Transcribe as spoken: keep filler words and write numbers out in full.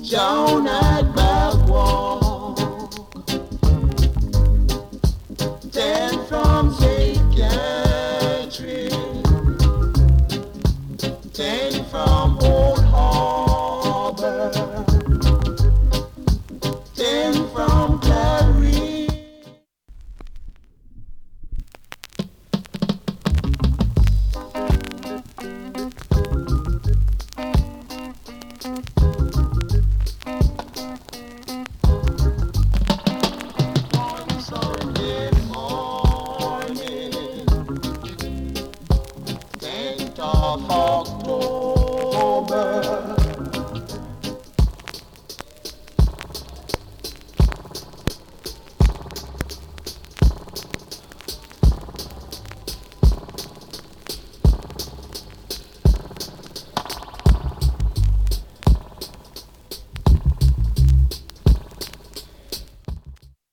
Down at Backwalk, ten from Psychiatry, ten from Old Harbor, ten from Clary. Sunday morning, tenth of October,